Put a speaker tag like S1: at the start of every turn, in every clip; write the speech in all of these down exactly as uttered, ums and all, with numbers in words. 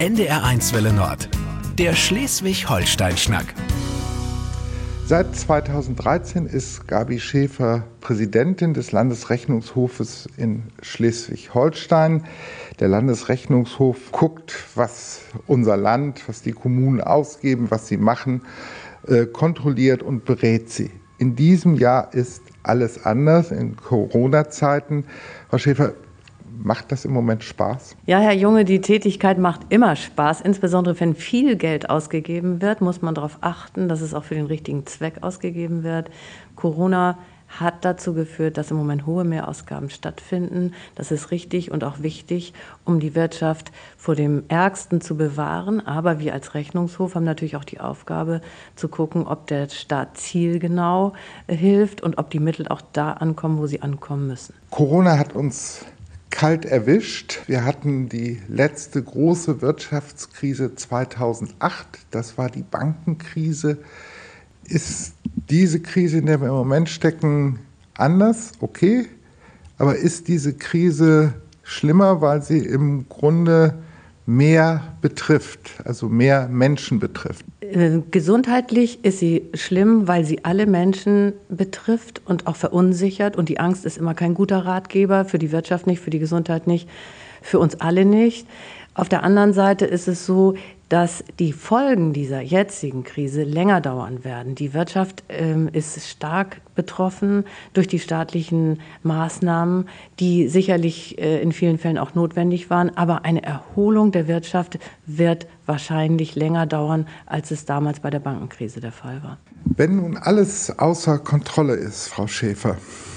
S1: N D R eins Welle Nord. Der Schleswig-Holstein-Schnack.
S2: Seit zweitausenddreizehn ist Gabi Schäfer Präsidentin des Landesrechnungshofes in Schleswig-Holstein. Der Landesrechnungshof guckt, was unser Land, was die Kommunen ausgeben, was sie machen, äh, kontrolliert und berät sie. In diesem Jahr ist alles anders, in Corona-Zeiten. Frau Schäfer, macht das im Moment Spaß?
S3: Ja, Herr Junge, die Tätigkeit macht immer Spaß. Insbesondere wenn viel Geld ausgegeben wird, muss man darauf achten, dass es auch für den richtigen Zweck ausgegeben wird. Corona hat dazu geführt, dass im Moment hohe Mehrausgaben stattfinden. Das ist richtig und auch wichtig, um die Wirtschaft vor dem Ärgsten zu bewahren. Aber wir als Rechnungshof haben natürlich auch die Aufgabe zu gucken, ob der Staat zielgenau hilft und ob die Mittel auch da ankommen, wo sie ankommen müssen.
S2: Corona hat uns kalt erwischt. Wir hatten die letzte große Wirtschaftskrise zweitausendacht. Das war die Bankenkrise. Ist diese Krise, in der wir im Moment stecken, anders? Okay. Aber ist diese Krise schlimmer, weil sie im Grunde mehr betrifft, also mehr Menschen betrifft?
S3: Gesundheitlich ist sie schlimm, weil sie alle Menschen betrifft und auch verunsichert. Und die Angst ist immer kein guter Ratgeber, für die Wirtschaft nicht, für die Gesundheit nicht, für uns alle nicht. Auf der anderen Seite ist es so, dass die Folgen dieser jetzigen Krise länger dauern werden. Die Wirtschaft ähm, ist stark betroffen durch die staatlichen Maßnahmen, die sicherlich äh, in vielen Fällen auch notwendig waren. Aber eine Erholung der Wirtschaft wird wahrscheinlich länger dauern, als es damals bei der Bankenkrise der Fall war.
S2: Wenn nun alles außer Kontrolle ist, Frau Schäfer,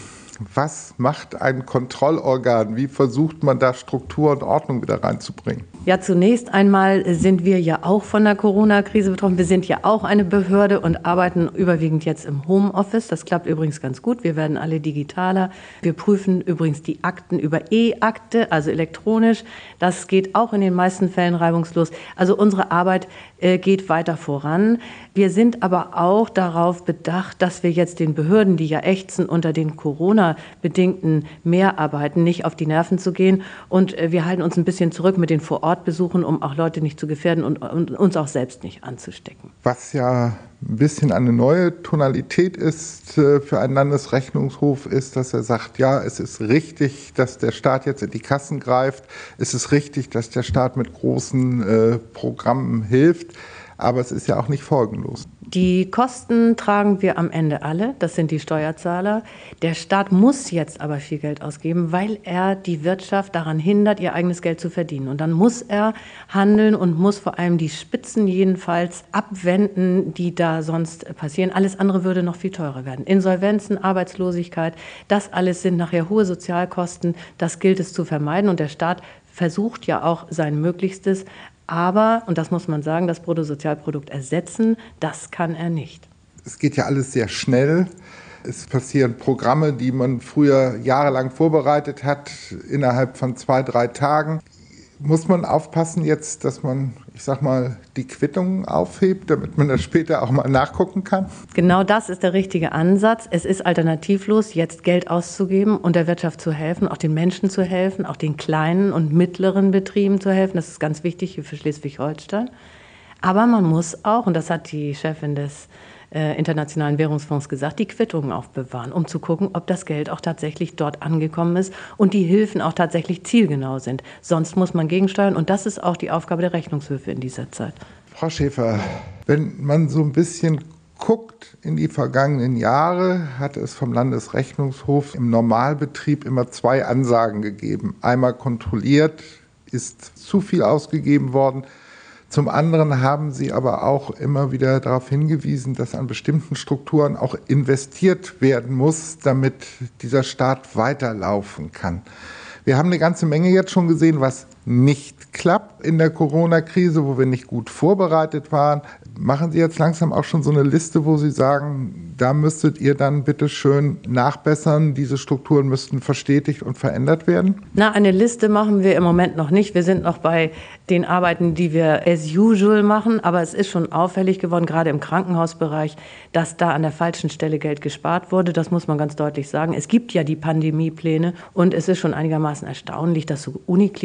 S2: was macht ein Kontrollorgan? Wie versucht man da Struktur und Ordnung wieder reinzubringen?
S3: Ja, zunächst einmal sind wir ja auch von der Corona-Krise betroffen. Wir sind ja auch eine Behörde und arbeiten überwiegend jetzt im Homeoffice. Das klappt übrigens ganz gut. Wir werden alle digitaler. Wir prüfen übrigens die Akten über E-Akte, also elektronisch. Das geht auch in den meisten Fällen reibungslos. Also unsere Arbeit äh, geht weiter voran. Wir sind aber auch darauf bedacht, dass wir jetzt den Behörden, die ja ächzen unter den Corona-bedingten Mehrarbeiten, nicht auf die Nerven zu gehen. Und äh, wir halten uns ein bisschen zurück mit den Vorortbesuchen, um auch Leute nicht zu gefährden und, und uns auch selbst nicht anzustecken.
S2: Was ja ein bisschen eine neue Tonalität ist äh, für einen Landesrechnungshof, ist, dass er sagt, ja, es ist richtig, dass der Staat jetzt in die Kassen greift. Es ist richtig, dass der Staat mit großen äh, Programmen hilft. Aber es ist ja auch nicht folgenlos.
S3: Die Kosten tragen wir am Ende alle, das sind die Steuerzahler. Der Staat muss jetzt aber viel Geld ausgeben, weil er die Wirtschaft daran hindert, ihr eigenes Geld zu verdienen. Und dann muss er handeln und muss vor allem die Spitzen jedenfalls abwenden, die da sonst passieren. Alles andere würde noch viel teurer werden. Insolvenzen, Arbeitslosigkeit, das alles sind nachher hohe Sozialkosten. Das gilt es zu vermeiden. Und der Staat versucht ja auch sein Möglichstes. Aber, und das muss man sagen, das Bruttosozialprodukt ersetzen, das kann er nicht.
S2: Es geht ja alles sehr schnell. Es passieren Programme, die man früher jahrelang vorbereitet hat, innerhalb von zwei, drei Tagen. Muss man aufpassen jetzt, dass man, ich sag mal, die Quittungen aufhebt, damit man das später auch mal nachgucken kann?
S3: Genau das ist der richtige Ansatz. Es ist alternativlos, jetzt Geld auszugeben und der Wirtschaft zu helfen, auch den Menschen zu helfen, auch den kleinen und mittleren Betrieben zu helfen. Das ist ganz wichtig hier für Schleswig-Holstein. Aber man muss auch, und das hat die Chefin des äh, Internationalen Währungsfonds gesagt, die Quittungen aufbewahren, um zu gucken, ob das Geld auch tatsächlich dort angekommen ist und die Hilfen auch tatsächlich zielgenau sind. Sonst muss man gegensteuern und das ist auch die Aufgabe der Rechnungshöfe in dieser Zeit.
S2: Frau Schäfer, wenn man so ein bisschen guckt in die vergangenen Jahre, hat es vom Landesrechnungshof im Normalbetrieb immer zwei Ansagen gegeben. Einmal kontrolliert, ist zu viel ausgegeben worden. Zum anderen haben Sie aber auch immer wieder darauf hingewiesen, dass an bestimmten Strukturen auch investiert werden muss, damit dieser Staat weiterlaufen kann. Wir haben eine ganze Menge jetzt schon gesehen, was nicht klappt in der Corona-Krise, wo wir nicht gut vorbereitet waren. Machen Sie jetzt langsam auch schon so eine Liste, wo Sie sagen, da müsstet ihr dann bitte schön nachbessern, diese Strukturen müssten verstetigt und verändert werden?
S3: Na, eine Liste machen wir im Moment noch nicht. Wir sind noch bei den Arbeiten, die wir as usual machen, aber es ist schon auffällig geworden, gerade im Krankenhausbereich, dass da an der falschen Stelle Geld gespart wurde. Das muss man ganz deutlich sagen. Es gibt ja die Pandemiepläne und es ist schon einigermaßen erstaunlich, dass so Unikliniken im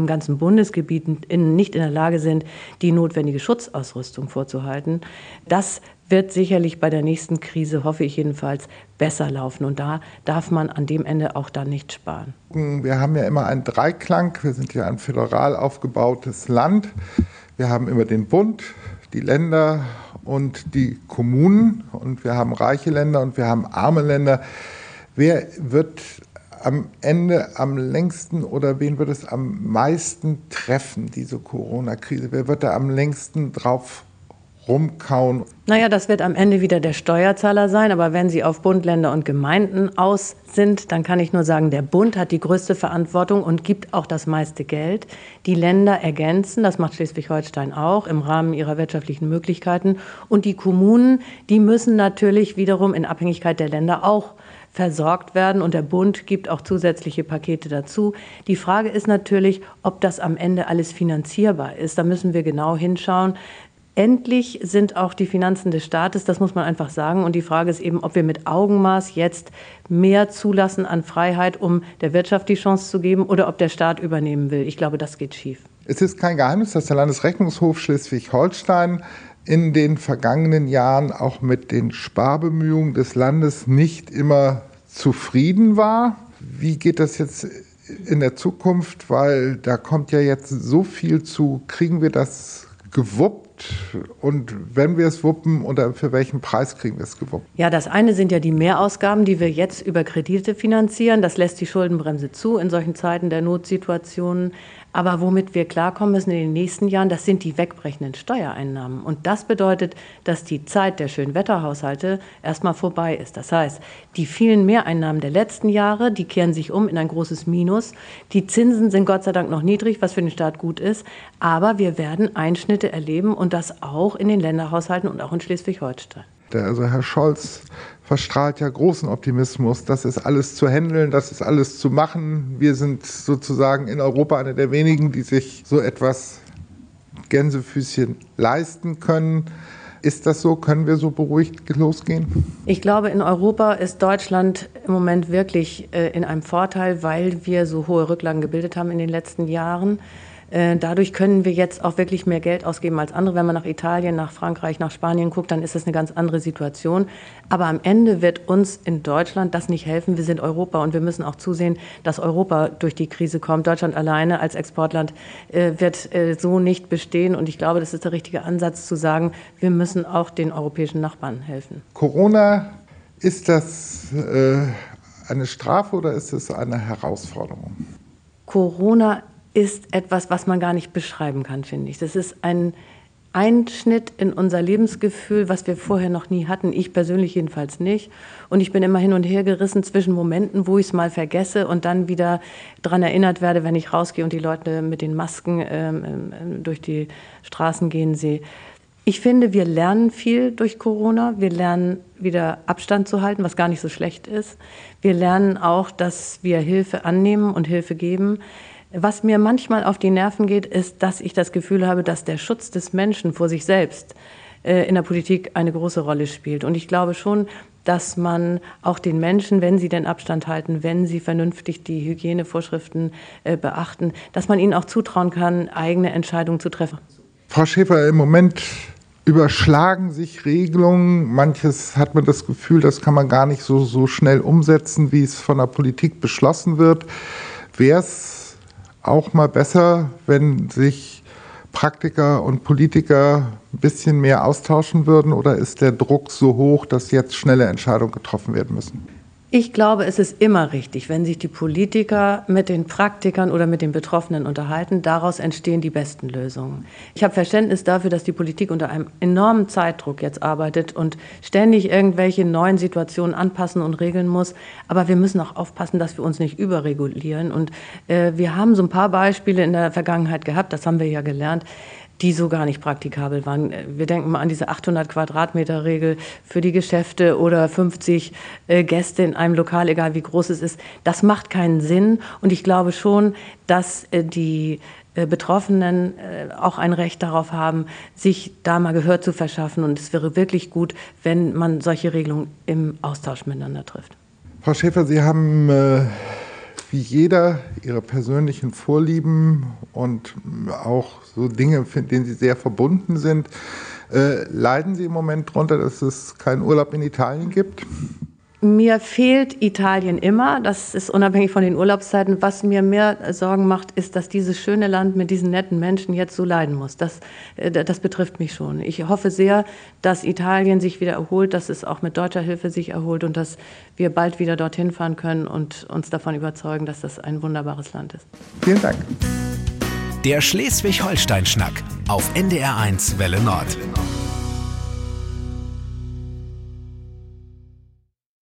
S3: im ganzen Bundesgebiet nicht in der Lage sind, die notwendige Schutzausrüstung vorzuhalten. Das wird sicherlich bei der nächsten Krise, hoffe ich jedenfalls, besser laufen. Und da darf man an dem Ende auch dann nicht sparen.
S2: Wir haben ja immer einen Dreiklang. Wir sind ja ein föderal aufgebautes Land. Wir haben immer den Bund, die Länder und die Kommunen. Und wir haben reiche Länder und wir haben arme Länder. Wer wird am Ende am längsten oder wen wird es am meisten treffen, diese Corona-Krise? Wer wird da am längsten drauf rumkauen?
S3: Naja, das wird am Ende wieder der Steuerzahler sein. Aber wenn Sie auf Bund, Länder und Gemeinden aus sind, dann kann ich nur sagen, der Bund hat die größte Verantwortung und gibt auch das meiste Geld. Die Länder ergänzen, das macht Schleswig-Holstein auch, im Rahmen ihrer wirtschaftlichen Möglichkeiten. Und die Kommunen, die müssen natürlich wiederum in Abhängigkeit der Länder auch versorgt werden. Und der Bund gibt auch zusätzliche Pakete dazu. Die Frage ist natürlich, ob das am Ende alles finanzierbar ist. Da müssen wir genau hinschauen. Endlich sind auch die Finanzen des Staates, das muss man einfach sagen. Und die Frage ist eben, ob wir mit Augenmaß jetzt mehr zulassen an Freiheit, um der Wirtschaft die Chance zu geben, oder ob der Staat übernehmen will. Ich glaube, das geht schief.
S2: Es ist kein Geheimnis, dass der Landesrechnungshof Schleswig-Holstein in den vergangenen Jahren auch mit den Sparbemühungen des Landes nicht immer zufrieden war. Wie geht das jetzt in der Zukunft? Weil da kommt ja jetzt so viel zu. Kriegen wir das gewuppt? Und wenn wir es wuppen, oder für welchen Preis kriegen wir es gewuppt?
S3: Ja, das eine sind ja die Mehrausgaben, die wir jetzt über Kredite finanzieren. Das lässt die Schuldenbremse zu in solchen Zeiten der Notsituationen. Aber womit wir klarkommen müssen in den nächsten Jahren, das sind die wegbrechenden Steuereinnahmen. Und das bedeutet, dass die Zeit der Schönwetterhaushalte erstmal vorbei ist. Das heißt, die vielen Mehreinnahmen der letzten Jahre, die kehren sich um in ein großes Minus. Die Zinsen sind Gott sei Dank noch niedrig, was für den Staat gut ist. Aber wir werden Einschnitte erleben, und das auch in den Länderhaushalten und auch in Schleswig-Holstein.
S2: Also Herr Scholz verstrahlt ja großen Optimismus. Das ist alles zu handeln, das ist alles zu machen. Wir sind sozusagen in Europa einer der wenigen, die sich so etwas Gänsefüßchen leisten können. Ist das so? Können wir so beruhigt losgehen?
S3: Ich glaube, in Europa ist Deutschland im Moment wirklich äh, in einem Vorteil, weil wir so hohe Rücklagen gebildet haben in den letzten Jahren. Dadurch können wir jetzt auch wirklich mehr Geld ausgeben als andere. Wenn man nach Italien, nach Frankreich, nach Spanien guckt, dann ist das eine ganz andere Situation. Aber am Ende wird uns in Deutschland das nicht helfen. Wir sind Europa und wir müssen auch zusehen, dass Europa durch die Krise kommt. Deutschland alleine als Exportland äh, wird äh, so nicht bestehen. Und ich glaube, das ist der richtige Ansatz zu sagen, wir müssen auch den europäischen Nachbarn helfen.
S2: Corona, ist das äh, eine Strafe oder ist es eine Herausforderung?
S3: Corona ist etwas, was man gar nicht beschreiben kann, finde ich. Das ist ein Einschnitt in unser Lebensgefühl, was wir vorher noch nie hatten. Ich persönlich jedenfalls nicht. Und ich bin immer hin und her gerissen zwischen Momenten, wo ich es mal vergesse und dann wieder daran erinnert werde, wenn ich rausgehe und die Leute mit den Masken ähm, durch die Straßen gehen sehe. Ich finde, wir lernen viel durch Corona. Wir lernen wieder Abstand zu halten, was gar nicht so schlecht ist. Wir lernen auch, dass wir Hilfe annehmen und Hilfe geben. Was mir manchmal auf die Nerven geht, ist, dass ich das Gefühl habe, dass der Schutz des Menschen vor sich selbst äh, in der Politik eine große Rolle spielt. Und ich glaube schon, dass man auch den Menschen, wenn sie den Abstand halten, wenn sie vernünftig die Hygienevorschriften äh, beachten, dass man ihnen auch zutrauen kann, eigene Entscheidungen zu treffen.
S2: Frau Schäfer, im Moment überschlagen sich Regelungen. Manches hat man das Gefühl, das kann man gar nicht so, so schnell umsetzen, wie es von der Politik beschlossen wird. Wäre es auch mal besser, wenn sich Praktiker und Politiker ein bisschen mehr austauschen würden, oder ist der Druck so hoch, dass jetzt schnelle Entscheidungen getroffen werden müssen?
S3: Ich glaube, es ist immer richtig, wenn sich die Politiker mit den Praktikern oder mit den Betroffenen unterhalten. Daraus entstehen die besten Lösungen. Ich habe Verständnis dafür, dass die Politik unter einem enormen Zeitdruck jetzt arbeitet und ständig irgendwelche neuen Situationen anpassen und regeln muss. Aber wir müssen auch aufpassen, dass wir uns nicht überregulieren. Und äh, wir haben so ein paar Beispiele in der Vergangenheit gehabt, das haben wir ja gelernt, die so gar nicht praktikabel waren. Wir denken mal an diese achthundert Quadratmeter Regel für die Geschäfte oder fünfzig äh, Gäste in einem Lokal, egal wie groß es ist. Das macht keinen Sinn. Und ich glaube schon, dass äh, die äh, Betroffenen äh, auch ein Recht darauf haben, sich da mal Gehör zu verschaffen. Und es wäre wirklich gut, wenn man solche Regelungen im Austausch miteinander trifft.
S2: Frau Schäfer, Sie haben äh, wie jeder ihre persönlichen Vorlieben und auch so Dinge, mit denen sie sehr verbunden sind. Äh, leiden Sie im Moment darunter, dass es keinen Urlaub in Italien gibt?
S3: Mir fehlt Italien immer, das ist unabhängig von den Urlaubszeiten. Was mir mehr Sorgen macht, ist, dass dieses schöne Land mit diesen netten Menschen jetzt so leiden muss. Das, das betrifft mich schon. Ich hoffe sehr, dass Italien sich wieder erholt, dass es auch mit deutscher Hilfe sich erholt und dass wir bald wieder dorthin fahren können und uns davon überzeugen, dass das ein wunderbares Land ist.
S2: Vielen Dank.
S1: Der Schleswig-Holstein-Schnack auf N D R eins Welle Nord.